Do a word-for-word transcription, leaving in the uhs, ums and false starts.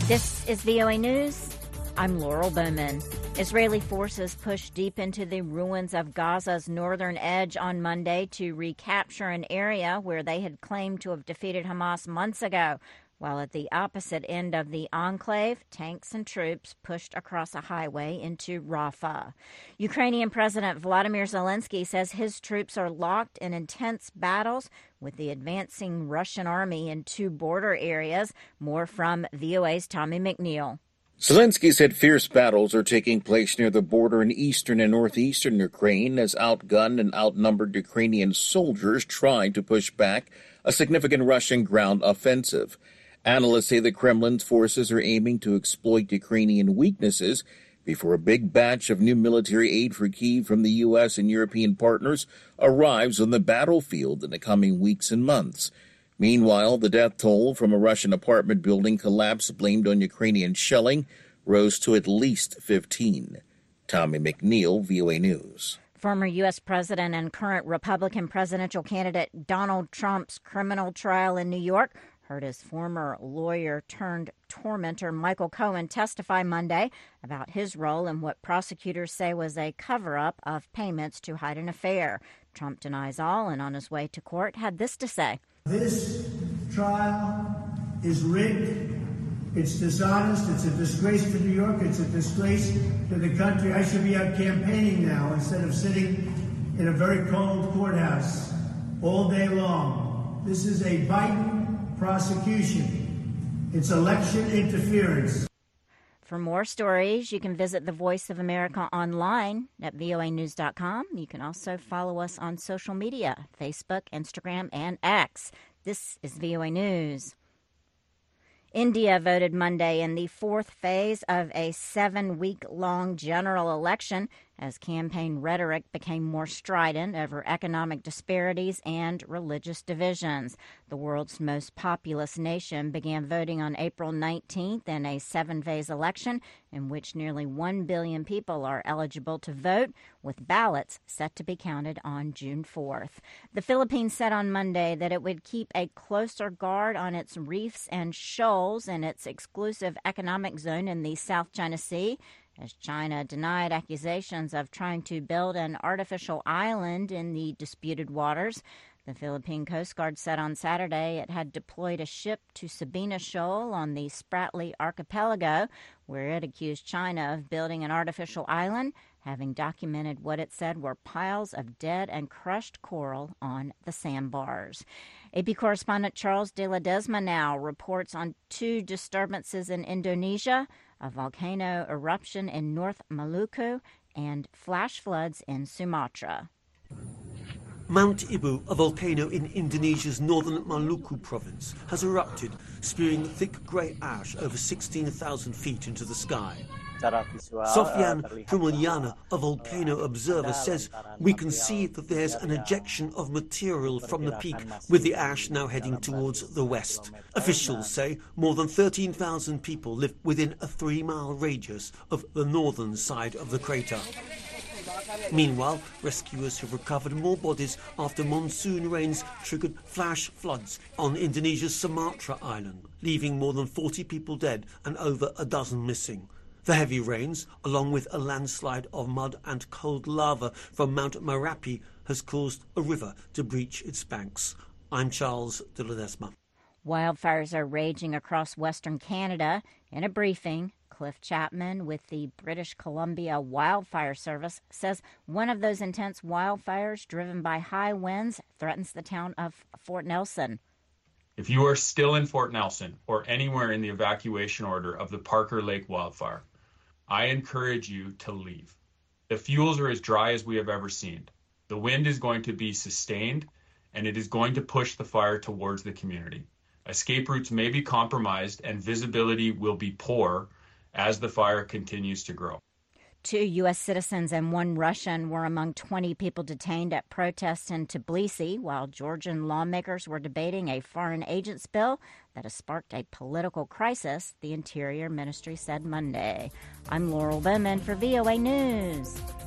This is V O A News. I'm Laurel Bowman. Israeli forces pushed deep into the ruins of Gaza's northern edge on Monday to recapture an area where they had claimed to have defeated Hamas months ago, while at the opposite end of the enclave, tanks and troops pushed across a highway into Rafah. Ukrainian President Volodymyr Zelensky says his troops are locked in intense battles with the advancing Russian army in two border areas. More from V O A's Tommy McNeil. Zelensky said fierce battles are taking place near the border in eastern and northeastern Ukraine as outgunned and outnumbered Ukrainian soldiers try to push back a significant Russian ground offensive. Analysts say the Kremlin's forces are aiming to exploit Ukrainian weaknesses before a big batch of new military aid for Kyiv from the U S and European partners arrives on the battlefield in the coming weeks and months. Meanwhile, the death toll from a Russian apartment building collapse blamed on Ukrainian shelling rose to at least fifteen. Tommy McNeil, V O A News. Former U S President and current Republican presidential candidate Donald Trump's criminal trial in New York heard his former lawyer turned tormentor Michael Cohen testify Monday about his role in what prosecutors say was a cover-up of payments to hide an affair. Trump denies all and on his way to court had this to say. This trial is rigged. It's dishonest. It's a disgrace to New York. It's a disgrace to the country. I should be out campaigning now instead of sitting in a very cold courthouse all day long. This is a Biden prosecution. It's election interference. For more stories, you can visit The Voice of America online at V O A news dot com. You can also follow us on social media, Facebook, Instagram, and X. This is V O A News. India voted Monday in the fourth phase of a seven-week-long general election as campaign rhetoric became more strident over economic disparities and religious divisions. The world's most populous nation began voting on April nineteenth in a seven-phase election in which nearly one billion people are eligible to vote, with ballots set to be counted on June fourth. The Philippines said on Monday that it would keep a closer guard on its reefs and shoals in its exclusive economic zone in the South China Sea, as China denied accusations of trying to build an artificial island in the disputed waters. The Philippine Coast Guard said on Saturday it had deployed a ship to Sabina Shoal on the Spratly Archipelago, where it accused China of building an artificial island, having documented what it said were piles of dead and crushed coral on the sandbars. A P correspondent Charles de Ledesma now reports on two disturbances in Indonesia, a volcano eruption in North Maluku, and flash floods in Sumatra. Mount Ibu, a volcano in Indonesia's northern Maluku province, has erupted, spewing thick grey ash over sixteen thousand feet into the sky. Sofian Primulyana, a volcano observer, says we can see that there's an ejection of material from the peak, with the ash now heading towards the west. Officials say more than thirteen thousand people live within a three-mile radius of the northern side of the crater. Meanwhile, rescuers have recovered more bodies after monsoon rains triggered flash floods on Indonesia's Sumatra island, leaving more than forty people dead and over a dozen missing. The heavy rains, along with a landslide of mud and cold lava from Mount Merapi, has caused a river to breach its banks. I'm Charles de Ledesma. Wildfires are raging across western Canada. In a briefing, Cliff Chapman with the British Columbia Wildfire Service says one of those intense wildfires driven by high winds threatens the town of Fort Nelson. If you are still in Fort Nelson or anywhere in the evacuation order of the Parker Lake wildfire, I encourage you to leave. The fuels are as dry as we have ever seen. The wind is going to be sustained, and it is going to push the fire towards the community. Escape routes may be compromised, and visibility will be poor as the fire continues to grow. Two U S citizens and one Russian were among twenty people detained at protests in Tbilisi while Georgian lawmakers were debating a foreign agents bill that has sparked a political crisis, the Interior Ministry said Monday. I'm Laurel Bowman for V O A News.